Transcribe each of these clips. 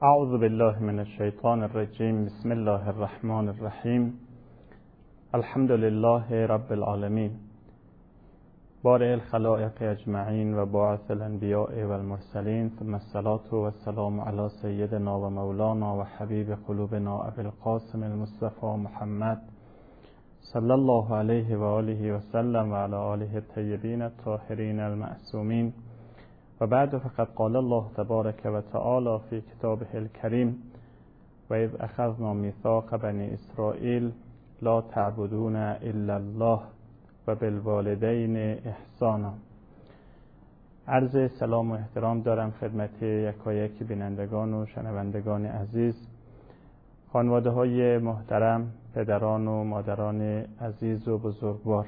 اعوذ بالله من الشیطان الرجیم. بسم الله الرحمن الرحیم. الحمد لله رب العالمین، بارئ الخلائق اجمعین و باعث الانبیاء و المرسلین، ثم الصلاة و السلام علی سیدنا و مولانا و حبیب قلوبنا ابی القاسم المصطفى محمد صلی الله علیه و آله و سلم و علی آله الطیبین الطاهرین المعصومین. و بعد، فقد قال الله تبارک و تعالی فی کتابه الکریم: و اذ اخذنا میثاق بنی اسرائیل لا تعبدون الا الله و بالوالدین احسانا. عرض سلام و احترام دارم خدمت یکایک بینندگان و شنوندگان عزیز، خانواده های محترم، پدران و مادران عزیز و بزرگوار.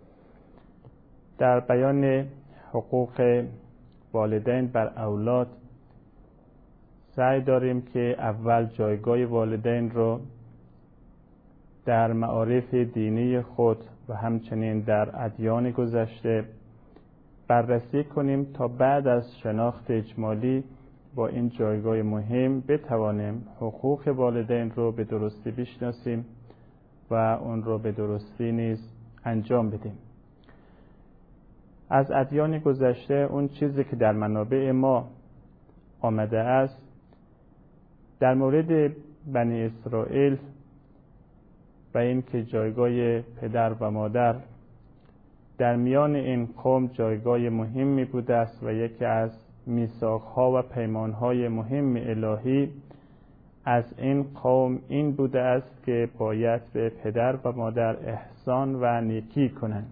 در بیان حقوق والدین بر اولاد سعی داریم که اول جایگاه والدین رو در معارف دینی خود و همچنین در ادیان گذشته بررسی کنیم تا بعد از شناخت اجمالی با این جایگاه مهم بتوانیم حقوق والدین رو به درستی بشناسیم و اون رو به درستی نیز انجام بدیم. از ادیان گذشته اون چیزی که در منابع ما آمده است در مورد بنی اسرائیل و این که جایگاه پدر و مادر در میان این قوم جایگاه مهمی بوده است و یکی از میثاق‌ها و پیمان‌های مهم الهی از این قوم این بوده است که باید به پدر و مادر احسان و نیکی کنند.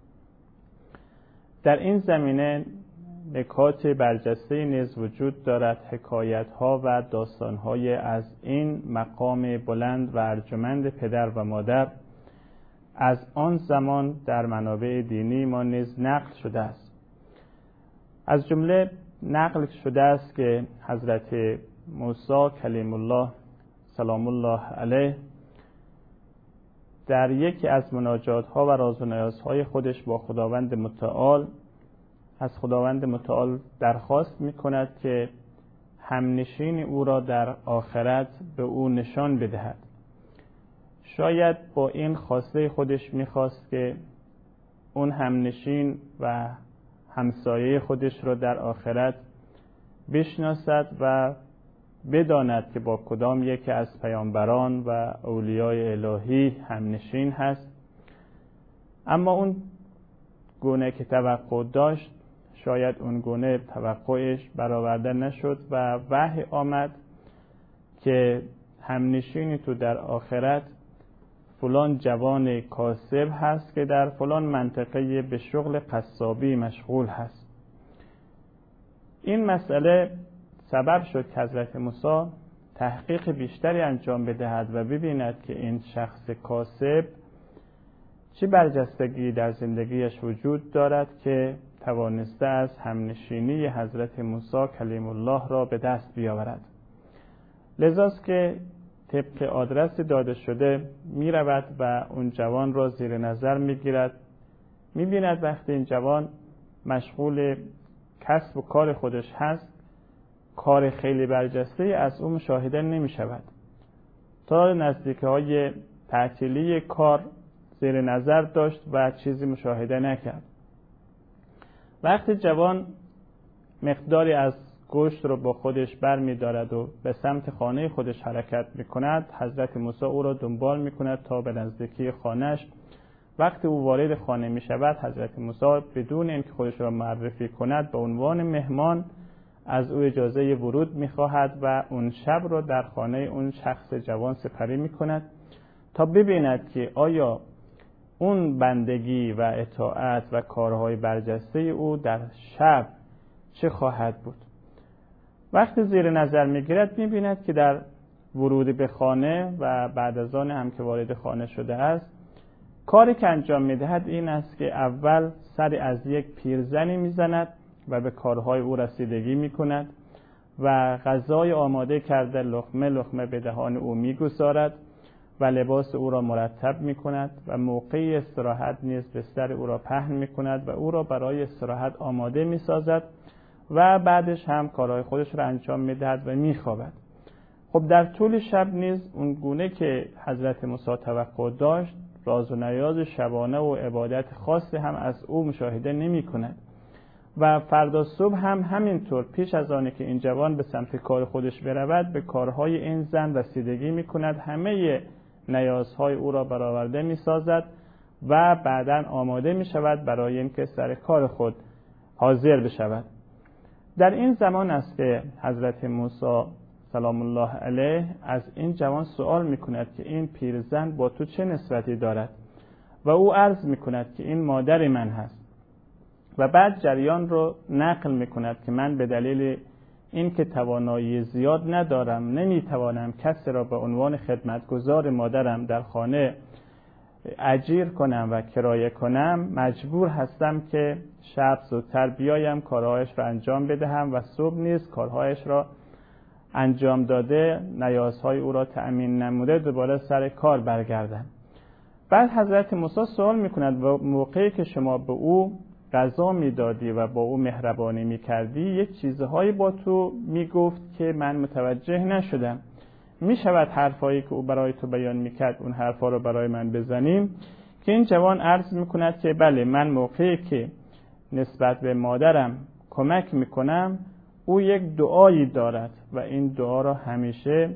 در این زمینه نکات برجسته نیز وجود دارد، حکایت‌ها و داستان‌های از این مقام بلند و ارجمند پدر و مادر از آن زمان در منابع دینی ما نیز نقل شده است. از جمله نقل شده است که حضرت موسی کلیم الله سلام الله علیه در یکی از مناجات‌ها و راز و نیازهای خودش با خداوند متعال از خداوند متعال درخواست می‌کند که همنشین او را در آخرت به او نشان بدهد. شاید با این خواسته خودش می‌خواست که اون همنشین و همسایه خودش را در آخرت بشناسد و بداند که با کدام یکی از پیامبران و اولیای الهی همنشین هست. اما اون گونه که توقع داشت شاید اون گونه توقعش برآورده نشد و وحی آمد که همنشینی تو در آخرت فلان جوان کاسب هست که در فلان منطقه به شغل قصابی مشغول هست. این مسئله سبب شد که حضرت موسی تحقیق بیشتری انجام بدهد و ببیند که این شخص کاسب چه برجستگی در زندگیش وجود دارد که توانسته از همنشینی حضرت موسی کلیم الله را به دست بیاورد. لذاست که طبق آدرس داده شده می رود و اون جوان را زیر نظر می گیرد. می بیند وقتی این جوان مشغول کسب و کار خودش هست کار خیلی برجسته از او مشاهده نمی شود. تا نزدیکی های تعطیلی کار زیر نظر داشت و چیزی مشاهده نکرد. وقتی جوان مقداری از گوشت رو با خودش بر می دارد و به سمت خانه خودش حرکت می کند، حضرت موسی او را دنبال می کند تا به نزدیکی خانهش. وقتی او وارد خانه می شود، حضرت موسی بدون اینکه خودش را معرفی کند به عنوان مهمان از او اجازه ورود می خواهد و اون شب را در خانه اون شخص جوان سپری می کند تا ببیند که آیا اون بندگی و اطاعت و کارهای برجسته او در شب چه خواهد بود. وقتی زیر نظر می گیرد می بیند که در ورود به خانه و بعد از آن هم که وارد خانه شده است، کاری که انجام می دهد این است که اول سری از یک پیرزنی می زند و به کارهای او رسیدگی می کند و غذای آماده کرده لقمه لقمه به دهان او می گذارد و لباس او را مرتب می کند و موقع استراحت نیز بستر او را پهن می کند و او را برای استراحت آماده می سازد و بعدش هم کارهای خودش را انجام می دهد و می خوابد. خب در طول شب نیز اون گونه که حضرت موسی توقع داشت راز و نیاز شبانه و عبادت خاصی هم از او مشاهده نمی کند و فردا صبح هم همینطور پیش از آنه که این جوان به سمت کار خودش برود به کارهای این زن رسیدگی می کند، همه نیازهای او را برآورده می سازد و بعداً آماده می شود برای اینکه سر کار خود حاضر بشود. در این زمان است که حضرت موسی سلام الله علیه از این جوان سوال می کند که این پیرزن با تو چه نسبتی دارد و او عرض می کند که این مادر من هست و بعد جریان رو نقل می کند که من به دلیل این که توانایی زیاد ندارم نمی توانم کسی را به عنوان خدمتگزار مادرم در خانه اجیر کنم و کرایه کنم، مجبور هستم که شب زودتر بیایم کارهایش را انجام بدهم و صبح نیز کارهایش را انجام داده نیازهای او را تأمین نموده دوباره سر کار برگردم. بعد حضرت موسی سوال میکند و موقعی که شما به او غذا میدادی و با او مهربانی میکردی یک چیزهایی با تو میگفت که من متوجه نشدم، میشود حرفایی که او برای تو بیان میکرد اون حرفا رو برای من بزنیم؟ که این جوان عرض میکند که بله، من موقعی که نسبت به مادرم کمک میکنم او یک دعایی دارد و این دعا را همیشه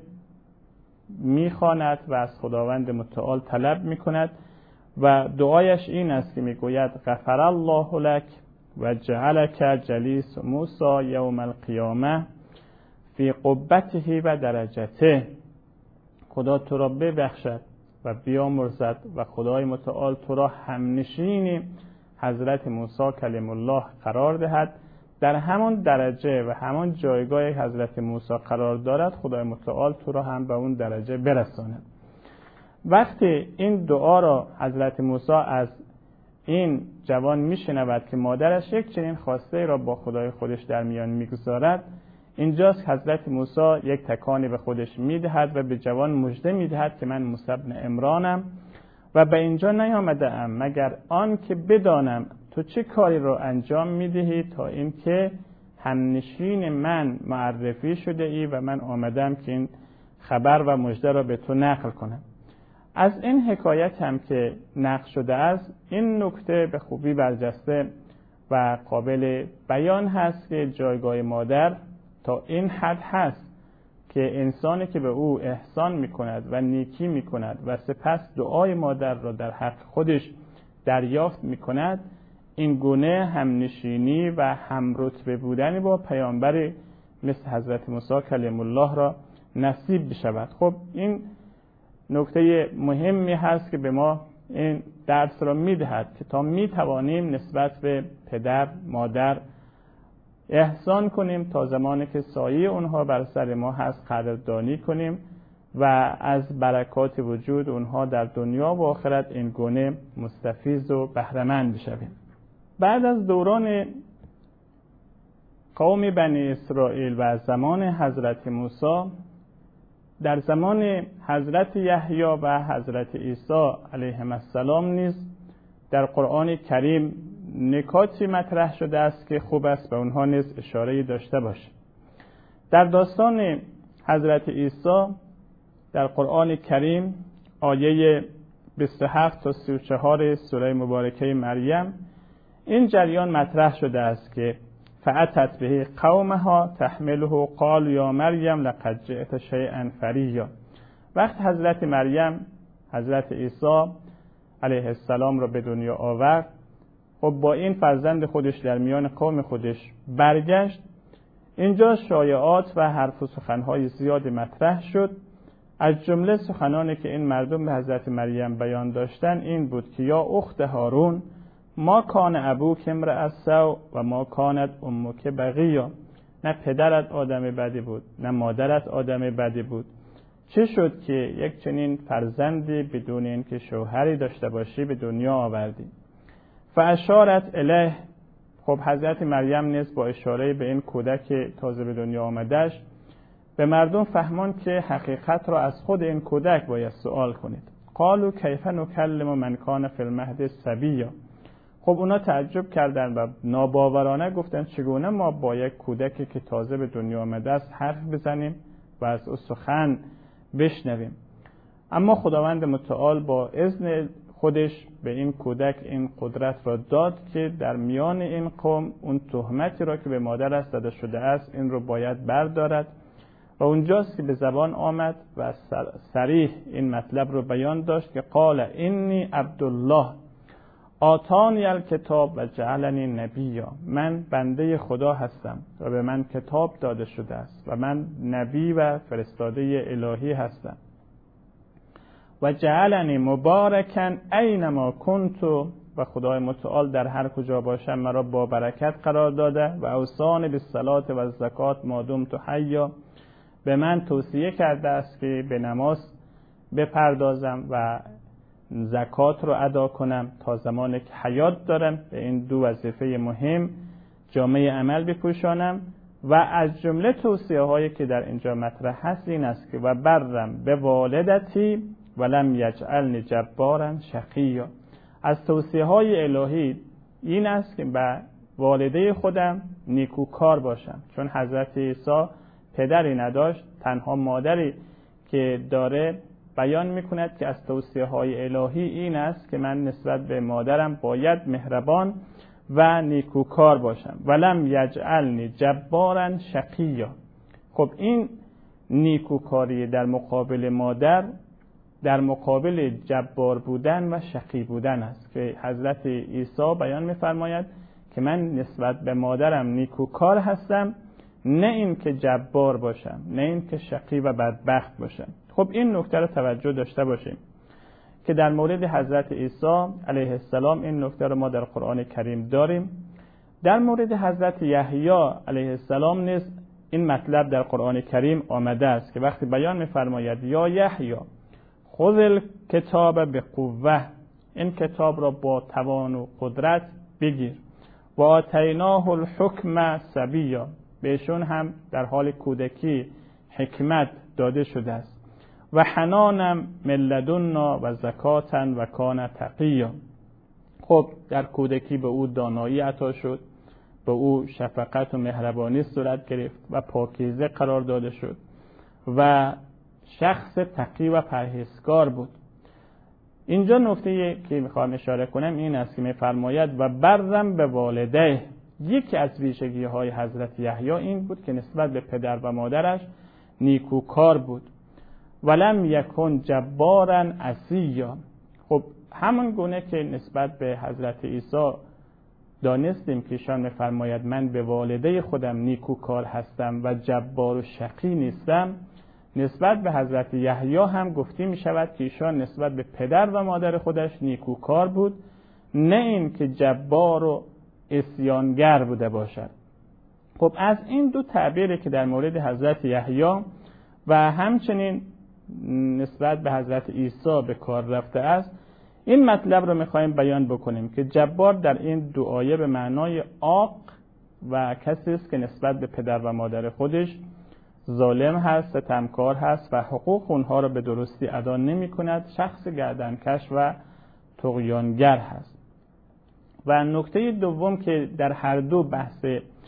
میخواند و از خداوند متعال طلب میکند و دعایش این است که میگوید غفر الله لك و جعلك جلیس موسی یوم القیامه فی قبته و درجته. خدا تو را ببخشد و بیامرزد و خدای متعال تو را همنشین حضرت موسی کلیم الله قرار دهد، در همان درجه و همان جایگاه حضرت موسی قرار دارد خدای متعال تو را هم به اون درجه برساند. وقتی این دعا را حضرت موسی از این جوان میشنود که مادرش یک چنین خواسته را با خدای خودش در میان میگذارد، اینجاست حضرت موسی یک تکانی به خودش میدهد و به جوان مژده میدهد که من موسی بن عمرانم و به اینجا نیامده ام مگر آن که بدانم تو چه کاری رو انجام میدهی تا اینکه همنشین من معرفی شده ای و من آمدم که این خبر و مژده را به تو نقل کنم. از این حکایت هم که نقل شده است این نکته به خوبی برجسته و قابل بیان هست که جایگاه مادر تا این حد هست که انسانی که به او احسان میکند و نیکی میکند و سپس دعای مادر را در حق خودش دریافت میکند، این گونه همنشینی و همرتبه بودن با پیامبر مثل حضرت موسی کلیم الله را نصیب بشود. خب این نکته مهمی هست که به ما این درس را میدهد که تا میتوانیم نسبت به پدر مادر احسان کنیم تا زمانی که سایه اونها بر سر ما هست قدردانی کنیم و از برکات وجود اونها در دنیا و آخرت این گونه مستفیض و بهره‌مند بشویم. بعد از دوران قوم بنی اسرائیل و زمان حضرت موسی، در زمان حضرت یحیی و حضرت عیسی علیهم السلام نیز در قرآن کریم نکاتی مطرح شده است که خوب است به اونها نیز اشاره داشته باشیم. در داستان حضرت عیسی در قرآن کریم آیه 27 تا 34 سوره مبارکه مریم این جریان مطرح شده است که فأتت به قومها تحمله قالوا یا مریم لقد جئت شیئا فریا. وقت حضرت مریم حضرت عیسی علیه السلام را به دنیا آورد، خب با این فرزند خودش در میان قوم خودش برگشت. اینجا شایعات و حرف و سخنهای زیاد مطرح شد. از جمله سخنانی که این مردم به حضرت مریم بیان داشتن این بود که یا اخت هارون ما کان ابوک امرأ سوء و ما کانت امک بغیا. نه پدرت آدم بدی بود نه مادرت آدم بدی بود، چه شد که یک چنین فرزندی بدون اینکه شوهری داشته باشی به دنیا آوردی؟ فاشارت الیه. خب حضرت مریم نیز با اشاره به این کودک تازه به دنیا آمدش به مردم فهمان که حقیقت را از خود این کودک باید سوال کنید. قالوا کیف نکلم من کان فی المهد صبیا. خب اونا تعجب کردند و ناباورانه گفتند چگونه ما با یک کودکی که تازه به دنیا آمده است حرف بزنیم و از او سخن بشنویم. اما خداوند متعال با اذن خودش به این کودک این قدرت را داد که در میان این قوم اون تهمتی را که به مادرش زده شده است این رو باید بردارد و اونجاست که به زبان آمد و صریح این مطلب رو بیان داشت که قال انی عبدالله آتانی الکتاب و جعلنی نبیا، من بنده خدا هستم و به من کتاب داده شده است و من نبی و فرستاده الهی هستم و جعلنی مبارکا اینما کنت، و خدای متعال در هر کجا باشم مرا با برکت قرار داده و اوصانی بالصلاة و الزکات ما دمت حیا، به من توصیه کرده است که به نماز بپردازم و زکات رو ادا کنم تا زمانی که حیات دارم، به این دو وظیفه مهم جامعه عمل بپوشانم. و از جمله توصیه هایی که در اینجا مطرح هست این است که و برم به والدتی ولم یجعلنی جبارا شقیا، از توصیه های الهی این است که به والده خودم نیکوکار باشم، چون حضرت عیسی پدری نداشت، تنها مادری که داره بیان میکند که از توصیه های الهی این است که من نسبت به مادرم باید مهربان و نیکوکار باشم. ولم یجعلنی جبارا شقیا. خب این نیکوکاری در مقابل مادر در مقابل جبار بودن و شقی بودن است که حضرت عیسی بیان میفرماید که من نسبت به مادرم نیکوکار هستم، نه این که جبار باشم، نه این که شقی و بدبخت باشم. خب این نکته رو توجه داشته باشیم که در مورد حضرت عیسی علیه السلام این نکته رو ما در قرآن کریم داریم. در مورد حضرت یحیی علیه السلام نیز این مطلب در قرآن کریم آمده است که وقتی بیان می‌فرماید یا یحیی خذ الکتاب بقوه، این کتاب را با توان و قدرت بگیر، و آتیناه الحکم صبیا، بهشون هم در حال کودکی حکمت داده شده است، و حنانم من لدنا و زکاتا و کان تقیا. خب در کودکی به او دانایی عطا شد، به او شفقت و مهربانی صورت گرفت و پاکیزه قرار داده شد و شخص تقی و پرهیزکار بود. اینجا نکته که میخوام اشاره کنم این است که میفرماید و برم به والده. یکی از ویژگی های حضرت یحیی این بود که نسبت به پدر و مادرش نیکوکار بود. ولم یکن جبارا عصیا. خب همون گونه که نسبت به حضرت عیسی دانستیم که ایشان میفرماید من به والده خودم نیکوکار هستم و جبار و شقی نیستم، نسبت به حضرت یحیی هم گفته می شود که ایشان نسبت به پدر و مادر خودش نیکوکار بود، نه این که جبار و عصیانگر بوده باشد. خب از این دو تعبیری که در مورد حضرت یحیی و همچنین نسبت به حضرت عیسی به کار رفته است، این مطلب رو می‌خوایم بیان بکنیم که جبار در این دو آیه به معنای عاق و کسی است که نسبت به پدر و مادر خودش ظالم هست، ستمکار هست و حقوق اونها را به درستی ادا نمی کند، شخص گردنکش و طغیانگر هست. و نکته دوم که در هر دو بحث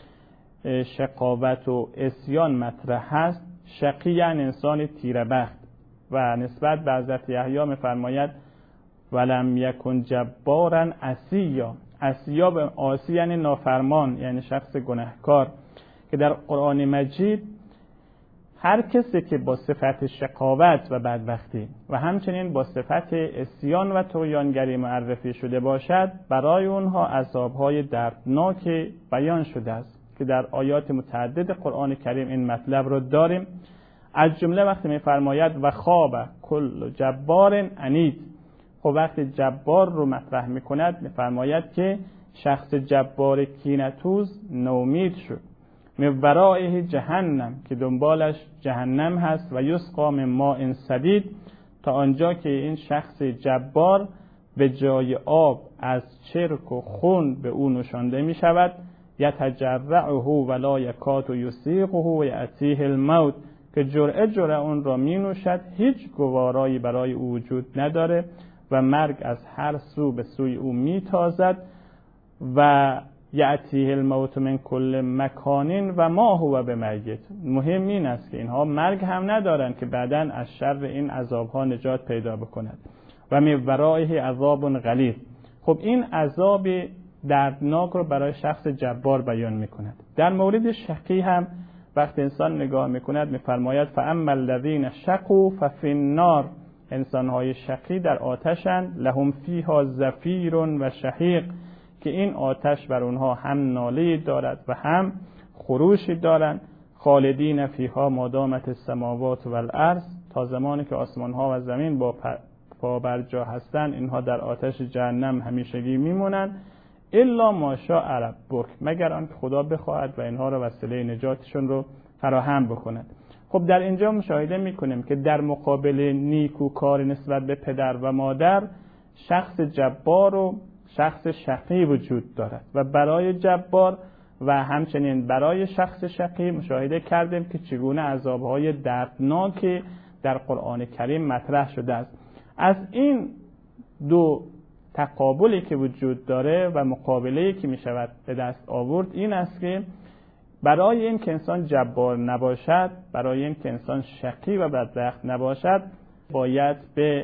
شقاوت و عصیان مطرح هست، شقی یعنی انسان تیره‌بخت و نسبت به حضرت یحیی می‌فرماید ولم یکن جبارا عصیا. عصیا به عاصی یعنی نافرمان، یعنی شخص گناهکار، که در قرآن مجید هر کسی که با صفت شقاوت و بدبختی و همچنین با صفت عصیان و طغیانگری معرفی شده باشد، برای اونها عذاب‌های دردناک بیان شده است که در آیات متعدد قرآن کریم این مطلب رو داریم. از جمله وقتی می‌فرماید و خواب کل جبار عنید. خب وقتی جبار رو مطرح می‌کند می‌فرماید که شخص جبار کینه‌توز نومید شد، من ورائه جهنم، که دنبالش جهنم هست، و یسقا من ماء صدید، تا آنجا که این شخص جبار به جای آب از چرک و خون به او نشانده می شود، یتجرعه ولا یکاد یسیغه و یأتیه الموت، که جرعه اون را می نوشد، هیچ گوارایی برای او وجود نداره و مرگ از هر سو به سوی او می تازد و یأتیه الموت من کل مکان و ما هو بمیت. مهم این است که اینها مرگ هم ندارند که بعداً از شر این عذابها نجات پیدا بکند. و من ورائه عذاب غلیظ. خب این عذاب دردناک رو برای شخص جبار بیان میکند. در مورد شقی هم وقت انسان نگاه میکند میفرماید فاما الذین شقوا ففی النار. انسانهای شقی در آتشند، لهم فیها زفیر و شهیق، که این آتش بر اونها هم ناله دارد و هم خروشی دارند. خالدین فیها ما دامت السماوات و الارض. تا زمانی که آسمان ها و زمین با پا بر جا هستند اینها در آتش جهنم همیشگی میمونند. الا ما شاء ربک، مگر آن که خدا بخواهد و اینها را وسیله نجاتشون رو فراهم بکند. خب در اینجا مشاهده میکنیم که در مقابل نیکوکار نسبت به پدر و مادر شخص جبار و شخص شقی وجود دارد و برای جبار و همچنین برای شخص شقی مشاهده کردیم که چگونه عذابهای دردناکی در قرآن کریم مطرح شده است. از این دو تقابلی که وجود داره و مقابله‌ای که می شود به دست آورد این است که برای این که انسان جبار نباشد، برای این که انسان شقی و بدبخت نباشد، باید به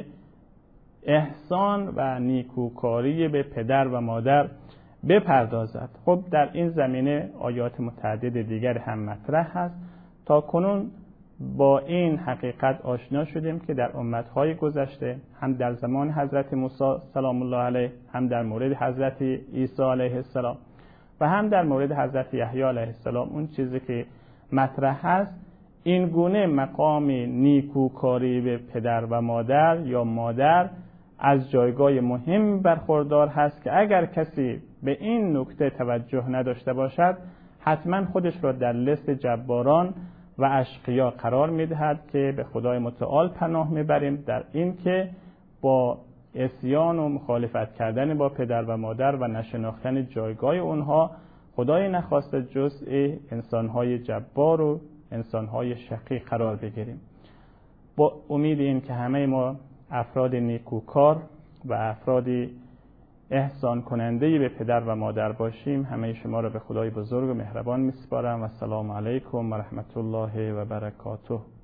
احسان و نیکوکاری به پدر و مادر بپردازد. خب در این زمینه آیات متعدد دیگر هم مطرح هست. تا کنون با این حقیقت آشنا شدیم که در امتهای گذشته هم در زمان حضرت موسی سلام الله علیه، هم در مورد حضرت عیسی علیه السلام و هم در مورد حضرت یحیی علیه السلام اون چیزی که مطرح هست این گونه مقام نیکوکاری به پدر و مادر یا مادر از جایگاه مهم برخوردار هست که اگر کسی به این نکته توجه نداشته باشد حتما خودش را در لست جباران و اشقیا قرار میدهد که به خدای متعال پناه میبریم در این که با عصیان و مخالفت کردن با پدر و مادر و نشناختن جایگاه اونها خدای نخواسته جزء انسانهای جبار و انسانهای شقی قرار بگیریم. با امید این که همه ما افراد نیکوکار و افرادی احسان کننده‌ای به پدر و مادر باشیم. همه شما را به خدای بزرگ و مهربان میسپارم و السلام علیکم و رحمت الله و برکاته.